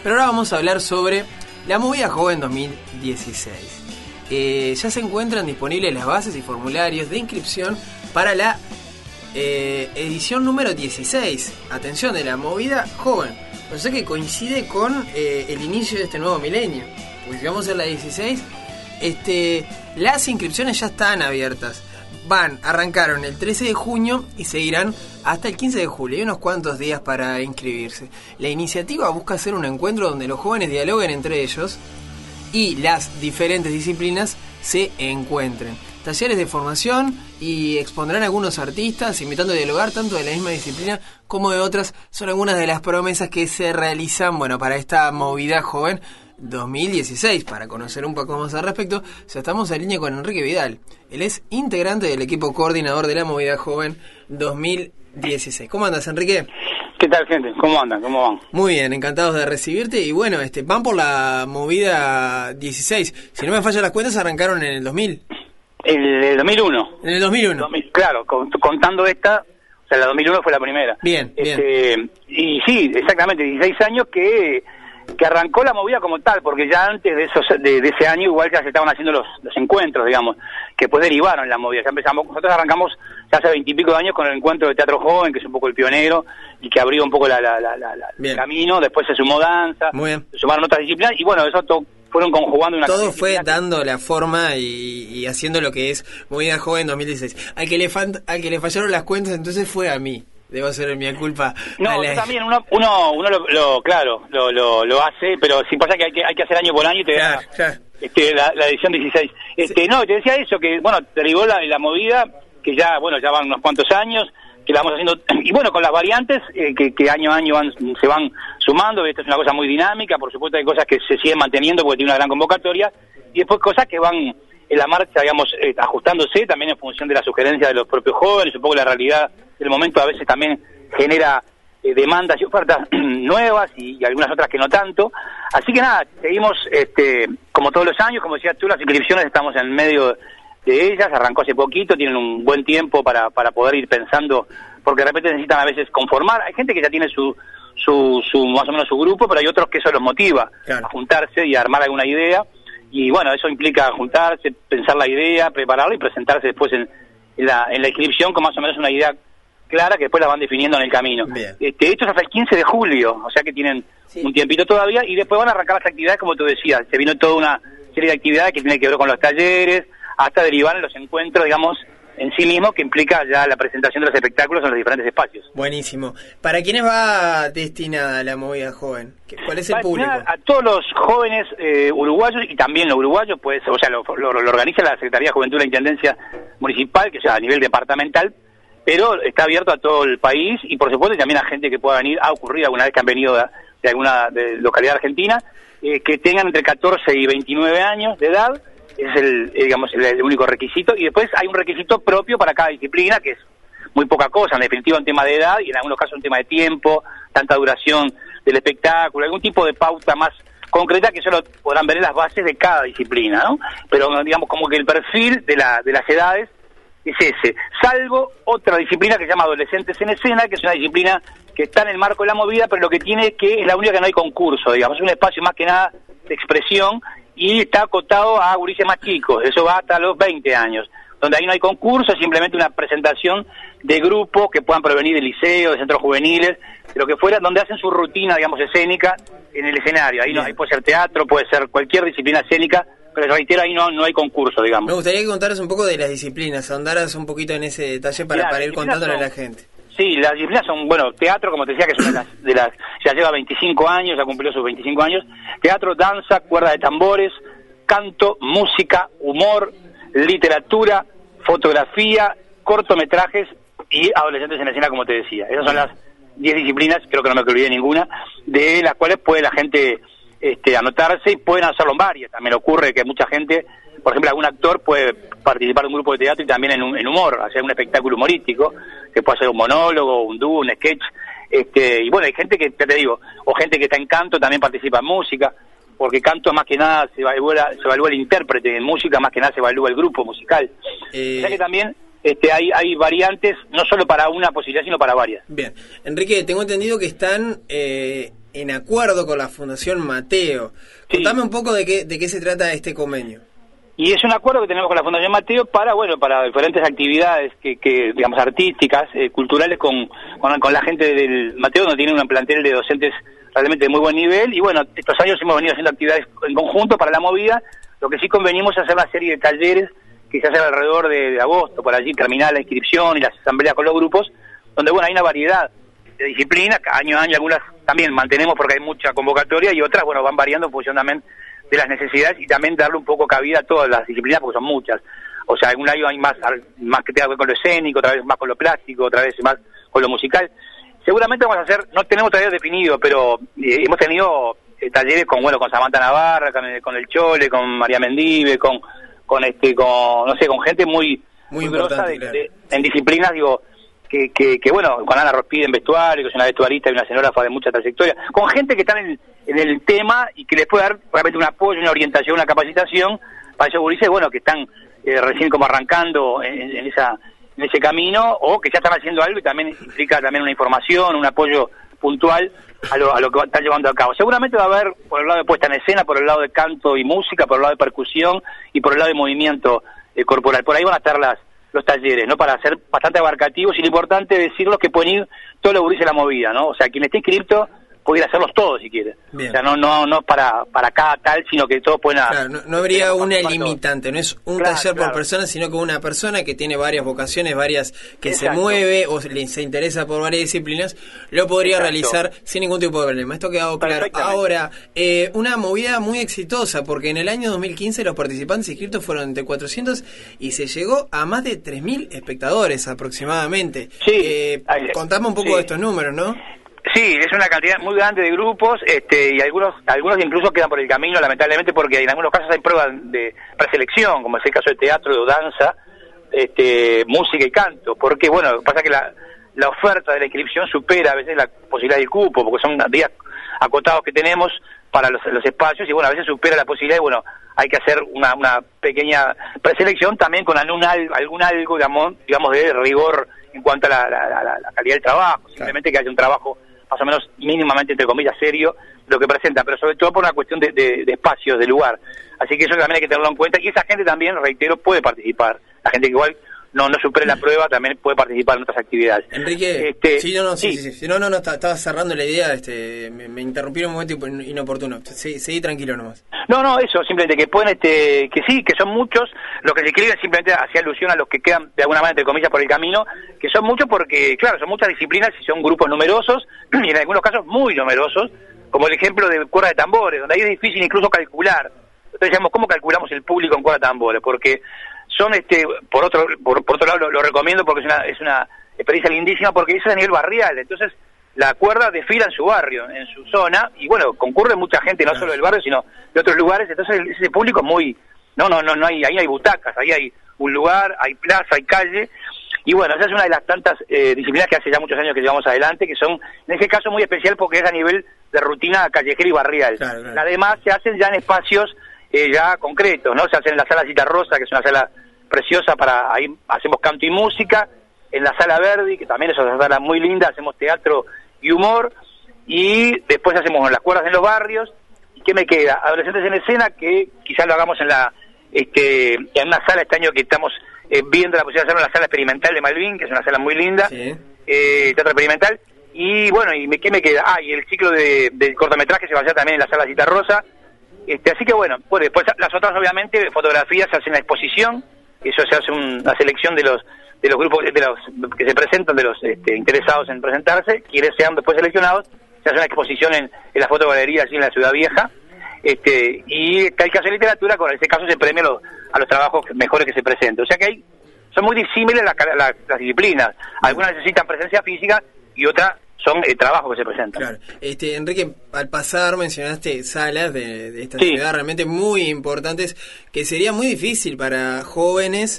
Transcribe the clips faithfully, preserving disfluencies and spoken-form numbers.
Pero ahora vamos a hablar sobre la Movida Joven dos mil dieciséis. Eh, ya se encuentran disponibles las bases y formularios de inscripción para la eh, edición número dieciséis. Atención, de la Movida Joven. O sea que coincide con eh, el inicio de este nuevo milenio. Pues si vamos a la dieciséis, este, las inscripciones ya están abiertas. Van, arrancaron el trece de junio y seguirán hasta el quince de julio. Hay unos cuantos días para inscribirse. La iniciativa busca hacer un encuentro donde los jóvenes dialoguen entre ellos y las diferentes disciplinas se encuentren. Talleres de formación y expondrán algunos artistas, invitando a dialogar tanto de la misma disciplina como de otras. Son algunas de las promesas que se realizan, bueno, para esta Movida Joven dos mil dieciséis. Para conocer un poco más al respecto, ya estamos en línea con Enrique Vidal. Él es integrante del equipo coordinador de la Movida Joven dos mil dieciséis. ¿Cómo andas, Enrique? ¿Qué tal, gente? ¿Cómo andan? ¿Cómo van? Muy bien, encantados de recibirte. Y bueno, este van por la Movida dieciséis. Si no me fallan las cuentas, arrancaron en el dos mil. El, el dos mil uno. En el dos mil uno. dos mil, claro, contando esta, o sea, la dos mil uno fue la primera. Bien, este, bien. Y sí, exactamente, dieciséis años que... que arrancó la movida como tal, porque ya antes de esos de, de ese año igual ya se estaban haciendo los, los encuentros, digamos, que después derivaron la movida. Ya empezamos, nosotros arrancamos ya hace veintipico de años con el encuentro de teatro joven, que es un poco el pionero y que abrió un poco la, la, la, la, la el camino. Después se sumó danza, muy bien, se sumaron otras disciplinas y bueno, eso to, fueron conjugando una... Todo fue dando la forma y, y haciendo lo que es Movida Joven dos mil dieciséis. Al que le, fan, al que le fallaron las cuentas entonces fue a mí. Debo ser mi culpa. No, la... también uno, uno, uno lo, lo claro, lo, lo, lo hace, pero si pasa que hay que, hay que hacer año por año y te claro, da claro. Este, la, la edición dieciséis. Este, sí. No, te decía eso, que bueno, derivó la, la movida, que ya, bueno, ya van unos cuantos años, que la vamos haciendo, y bueno, con las variantes, eh, que, que año a año van, se van sumando. Esto es una cosa muy dinámica, por supuesto hay cosas que se siguen manteniendo porque tiene una gran convocatoria, y después cosas que van en la marcha, digamos, eh, ajustándose también en función de la sugerencia de los propios jóvenes. Un poco la realidad del momento a veces también genera eh, demandas y ofertas nuevas y, y algunas otras que no tanto. Así que nada, seguimos este, como todos los años, como decías tú, las inscripciones estamos en medio de ellas, arrancó hace poquito, tienen un buen tiempo para, para poder ir pensando, porque de repente necesitan a veces conformar. Hay gente que ya tiene su, su, su más o menos su grupo, pero hay otros que eso los motiva, claro, a juntarse y a armar alguna idea. Y bueno, eso implica juntarse, pensar la idea, prepararla y presentarse después en, en, la, en la inscripción con más o menos una idea clara que después la van definiendo en el camino. Este, esto es hasta el quince de julio, o sea que tienen sí. un tiempito todavía, y después van a arrancar las actividades como tú decías. Se vino toda una serie de actividades que tienen que ver con los talleres, hasta derivar en los encuentros, digamos, en sí mismo, que implica ya la presentación de los espectáculos en los diferentes espacios. Buenísimo. ¿Para quiénes va destinada la Movida Joven? ¿Cuál es el va público? A todos los jóvenes eh, uruguayos, y también los uruguayos, pues, o sea, lo, lo, lo organiza la Secretaría de Juventud de la Intendencia Municipal, que sea a nivel departamental, pero está abierto a todo el país, y por supuesto también a gente que pueda venir. Ha ocurrido alguna vez que han venido de, de alguna de localidad argentina, eh, que tengan entre catorce y veintinueve años de edad. Es el, digamos, el, el único requisito, y después hay un requisito propio para cada disciplina, que es muy poca cosa, en definitiva un tema de edad, y en algunos casos un tema de tiempo, tanta duración del espectáculo, algún tipo de pauta más concreta que solo podrán ver en las bases de cada disciplina, ¿no? Pero digamos como que el perfil de, la, de las edades es ese, salvo otra disciplina que se llama Adolescentes en Escena, que es una disciplina que está en el marco de la movida, pero lo que tiene es que es la única que no hay concurso, digamos, es un espacio más que nada de expresión, y está acotado a gurises más chicos, eso va hasta los veinte años, donde ahí no hay concurso, es simplemente una presentación de grupos que puedan provenir de liceos, de centros juveniles, de lo que fuera, donde hacen su rutina, digamos, escénica en el escenario. Ahí, no, ahí puede ser teatro, puede ser cualquier disciplina escénica, pero reitero, ahí no, no hay concurso, digamos. Me gustaría que contaras un poco de las disciplinas, ahondaras un poquito en ese detalle para, para ir contándole son, a la gente. Sí, las disciplinas son, bueno, teatro, como te decía, que son de las, de las, ya lleva veinticinco años, ya cumplió sus veinticinco años, teatro, danza, cuerda de tambores, canto, música, humor, literatura, fotografía, cortometrajes y adolescentes en escena, como te decía. Esas son las diez disciplinas, creo que no me olvidé ninguna, de las cuales puede la gente este, anotarse, y pueden hacerlo en varias. También ocurre que mucha gente, por ejemplo, algún actor puede participar de un grupo de teatro y también en, un, en humor, hacer un espectáculo humorístico, que puede ser un monólogo, un dúo, un sketch, este, y bueno, hay gente que, te digo, o gente que está en canto, también participa en música, porque canto más que nada se evalúa, se evalúa el intérprete, en música más que nada se evalúa el grupo musical. Eh... O sea que también este, hay, hay variantes, no solo para una posibilidad, sino para varias. Bien. Enrique, tengo entendido que están eh, en acuerdo con la Fundación Mateo. Sí. Contame un poco de qué, de qué se trata este convenio. Y es un acuerdo que tenemos con la Fundación Mateo para, bueno, para diferentes actividades que, que digamos, artísticas, eh, culturales, con, con, con la gente del Mateo, donde tiene un plantel de docentes realmente de muy buen nivel. Y bueno, estos años hemos venido haciendo actividades en conjunto para la movida. Lo que sí convenimos es hacer una serie de talleres que se hacen alrededor de, de agosto, por allí terminar la inscripción y las asambleas con los grupos, donde, bueno, hay una variedad de disciplinas, año a año algunas también mantenemos porque hay mucha convocatoria y otras, bueno, van variando en función también de las necesidades y también darle un poco cabida a todas las disciplinas porque son muchas. O sea, algún año hay más más que tenga que ver con lo escénico, otra vez más con lo plástico, otra vez más con lo musical. Seguramente vamos a hacer, no tenemos todavía definido, pero eh, hemos tenido eh, talleres con, bueno, con Samantha Navarra, con el, con el Chole, con María Mendive, con con este con no sé, con gente muy muy, muy importante, de, claro. de, en disciplinas, digo, que, que, que bueno, con Ana Rospide en vestuario, que es una vestuarista y una escenógrafa de mucha trayectoria, con gente que está en el, en el tema y que les puede dar realmente un apoyo, una orientación, una capacitación para esos gurises, bueno, que están eh, recién como arrancando en, en esa en ese camino, o que ya están haciendo algo y también implica también una información, un apoyo puntual a lo, a lo que están llevando a cabo. Seguramente va a haber por el lado de puesta en escena, por el lado de canto y música, por el lado de percusión y por el lado de movimiento eh, corporal. Por ahí van a estar las los talleres, ¿no? Para ser bastante abarcativos, y lo importante es decirlo que pueden ir todos los gurises de la movida, ¿no? O sea, quien esté inscrito puede ir a hacerlos todos si quiere. Bien. O sea, no no no para para cada tal, sino que todos pueden... Claro, no, no habría una limitante, no es un claro, taller claro. por persona, sino que una persona que tiene varias vocaciones, varias que Exacto. se mueve o le, se interesa por varias disciplinas, lo podría Exacto. realizar sin ningún tipo de problema. Esto ha quedado claro. Ahora, eh, una movida muy exitosa, porque en el año dos mil quince los participantes inscritos fueron entre cuatrocientos y se llegó a más de tres mil espectadores aproximadamente. Sí. Eh, contame un poco sí. de estos números, ¿no? Sí, es una cantidad muy grande de grupos, este, y algunos algunos incluso quedan por el camino, lamentablemente, porque en algunos casos hay pruebas de preselección, como es el caso de teatro, de danza, este, música y canto, porque, bueno, pasa que la, la oferta de la inscripción supera a veces la posibilidad del cupo, porque son días acotados que tenemos para los, los espacios, y bueno, a veces supera la posibilidad, y bueno, hay que hacer una, una pequeña preselección también con algún, algún algo, digamos, digamos, de rigor en cuanto a la, la, la, la calidad del trabajo, simplemente que haya un trabajo más o menos mínimamente, entre comillas, serio, lo que presenta, pero sobre todo por una cuestión de, de, de espacios, de lugar. Así que eso también hay que tenerlo en cuenta, y esa gente también, reitero, puede participar. La gente que igual no no supere la prueba también puede participar en otras actividades. Enrique, este, sí, no, no, sí, sí. sí, sí, no, no, no, estaba cerrando la idea, este, me, me interrumpieron un momento inoportuno. Sí, seguí tranquilo nomás. No, no, eso, simplemente que pueden, este, que sí, que son muchos, los que se escriben simplemente hacía alusión a los que quedan de alguna manera, entre comillas, por el camino, que son muchos porque, claro, son muchas disciplinas y son grupos numerosos, y en algunos casos muy numerosos, como el ejemplo de cuerda de tambores, donde ahí es difícil incluso calcular. Entonces decíamos, ¿cómo calculamos el público en cuerda de tambores? Porque son, este, por otro por, por otro lado, lo, lo recomiendo porque es una es una experiencia lindísima, porque eso es a nivel barrial. Entonces, la cuerda desfila en su barrio, en su zona, y bueno, concurre mucha gente, no solo del barrio, sino de otros lugares. Entonces, ese público es muy... No, no, no, no hay, ahí hay butacas, ahí hay un lugar, hay plaza, hay calle, y bueno, esa es una de las tantas eh, disciplinas que hace ya muchos años que llevamos adelante, que son, en ese caso, muy especial porque es a nivel de rutina callejera y barrial. Claro, claro. Las demás se hacen ya en espacios eh, ya concretos, ¿no? Se hacen en la sala Cita Rosa, que es una sala preciosa para... Ahí hacemos canto y música, en la sala Verdi, que también es una sala muy linda, hacemos teatro y humor, y después hacemos las cuerdas en los barrios. ¿Y qué me queda? Adolescentes en escena, que quizás lo hagamos en la este en una sala este año que estamos eh, viendo la posibilidad de hacerlo en la sala experimental de Malvin, que es una sala muy linda, sí. eh, teatro experimental. Y bueno, ¿y me, qué me queda? Ah, y el ciclo de, de cortometraje se va a hacer también en la sala Cita Rosa. Este, así que bueno, pues después las otras, obviamente, fotografías se hacen en la exposición, eso se hace un, una selección de los de los grupos de los que se presentan, de los este, interesados en presentarse, quienes sean después seleccionados, se hace una exposición en, en la fotogalería allí en la Ciudad Vieja, este, y hay que hacer literatura, con ese caso se premia a los, a los trabajos mejores que se presenten. O sea que hay, son muy disímiles las, las, las disciplinas, algunas necesitan presencia física y otras son eh, trabajos que se presentan. Claro. Este, Enrique, al pasar mencionaste salas de, de esta sí. ciudad realmente muy importantes, que sería muy difícil para jóvenes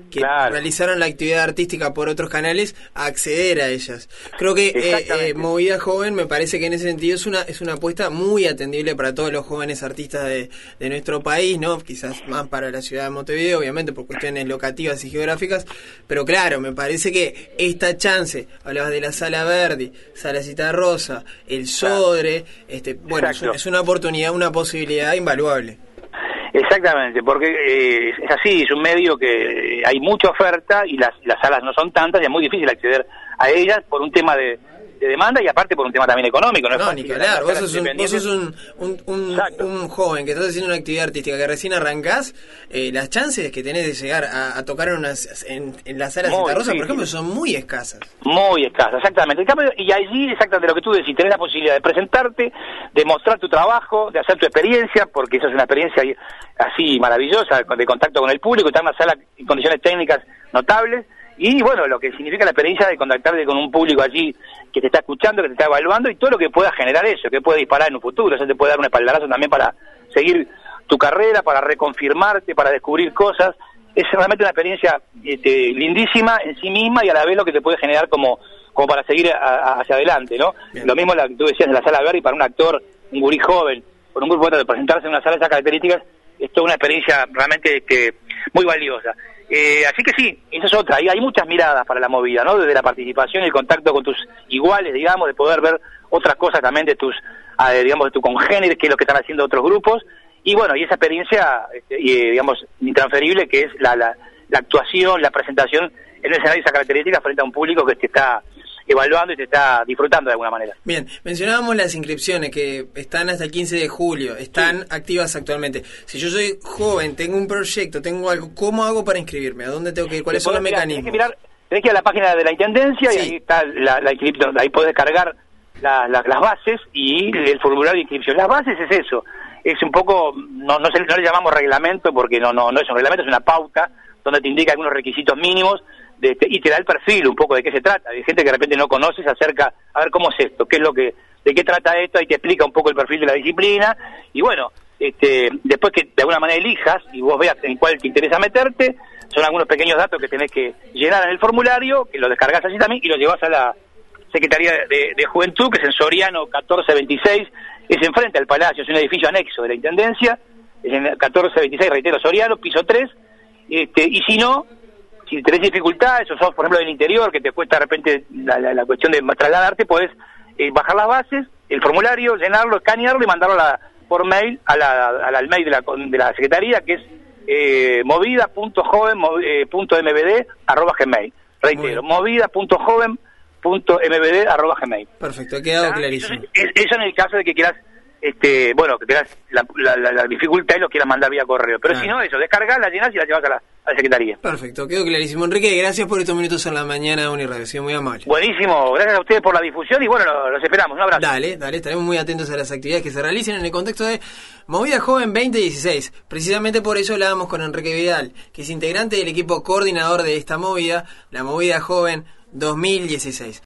que claro. realizaron la actividad artística por otros canales a acceder a ellas. Creo que eh, eh, Movida Joven me parece que en ese sentido es una es una apuesta muy atendible para todos los jóvenes artistas de, de nuestro país, ¿no? Quizás más para la ciudad de Montevideo, obviamente por cuestiones locativas y geográficas, pero claro, me parece que esta chance, hablabas de la Sala Verdi, Sala Citarrosa, el Sodre, este, bueno, es, es una oportunidad, una posibilidad invaluable. Exactamente, porque eh, es así, es un medio que hay mucha oferta y las, las salas no son tantas y es muy difícil acceder a ellas por un tema de, de demanda y aparte por un tema también económico. No, no ni claro, vos sos, un, vos sos un, un, un, un joven que estás haciendo una actividad artística que recién arrancás, eh, las chances que tenés de llegar a, a tocar en, unas, en, en la sala Citarrosa, por ejemplo, son muy escasas. Muy escasas, exactamente. Y allí, exactamente lo que tú decís, tenés la posibilidad de presentarte, de mostrar tu trabajo, de hacer tu experiencia, porque esa es una experiencia así maravillosa, de contacto con el público, estar en una sala en condiciones técnicas notables, y bueno, lo que significa la experiencia de contactarte con un público allí que te está escuchando, que te está evaluando, y todo lo que pueda generar eso, que puede disparar en un futuro, eso te puede dar un espaldarazo también para seguir tu carrera, para reconfirmarte, para descubrir cosas. Es realmente una experiencia este, lindísima en sí misma y a la vez lo que te puede generar como, como para seguir a, a, hacia adelante, ¿no? Bien. Lo mismo la que tú decías de la Sala Verdi para un actor, un gurí joven, con un grupo de presentarse en una sala de esas características, es toda una experiencia realmente que muy valiosa. Eh, así que sí, esa es otra, y hay muchas miradas para la movida, ¿no? Desde la participación y el contacto con tus iguales, digamos, de poder ver otras cosas también de tus, eh, digamos, de tu congéneres, que es lo que están haciendo otros grupos, y bueno, y esa experiencia, este, y, digamos, intransferible, que es la, la, la actuación, la presentación en un escenario de esas características frente a un público que te está evaluando y te está disfrutando de alguna manera. Bien, mencionábamos las inscripciones que están hasta el quince de julio, están sí. activas actualmente. Si yo soy joven, tengo un proyecto, tengo algo, ¿cómo hago para inscribirme? ¿A dónde tengo que ir? ¿Cuáles son los mirar, mecanismos? Tenés que mirar, tenés que ir a la página de la Intendencia sí. y ahí está la, la inscripción, ahí podés cargar la, la, las bases y el formulario de inscripción. Las bases es eso, es un poco, no, no, se, no le llamamos reglamento porque no, no, no es un reglamento, es una pauta donde te indica algunos requisitos mínimos. De, te, y te da el perfil un poco de qué se trata. Hay gente que de repente no conoce, se acerca a ver cómo es esto, qué es lo que, de qué trata esto, y te explica un poco el perfil de la disciplina, y bueno, este, después que de alguna manera elijas y vos veas en cuál te interesa meterte, son algunos pequeños datos que tenés que llenar en el formulario, que lo descargas así también y lo llevas a la Secretaría de, de Juventud, que es en Soriano catorce veintiséis, es enfrente al Palacio, es un edificio anexo de la Intendencia, es en catorce veintiséis, reitero, Soriano, piso tres, este, y si no, si tenés dificultades, o sos, por ejemplo, del interior, que te cuesta de repente la, la, la cuestión de trasladarte, podés eh, bajar las bases, el formulario, llenarlo, escanearlo y mandarlo a la, por mail a la, a la, al mail de la, de la Secretaría, que es eh, movida punto joven punto m b d arroba gmail. Reitero, movida punto joven punto m b d arroba gmail. Perfecto, ha quedado clarísimo. Eso, eso en el caso de que quieras, este, bueno, que tengas la, la, la, la dificultad y lo quieras mandar vía correo. Pero claro. Si no, eso, descargas, la llenás y la llevas a la, a la Secretaría. Perfecto, quedó clarísimo. Enrique, gracias por estos minutos en la mañana de Uniradio, ha sido muy amable. Buenísimo, gracias a ustedes por la difusión y bueno, los, los esperamos. Un abrazo. Dale, dale, estaremos muy atentos a las actividades que se realicen en el contexto de Movida Joven veinte dieciséis. Precisamente por eso hablábamos con Enrique Vidal, que es integrante del equipo coordinador de esta movida, la Movida Joven dos mil dieciséis.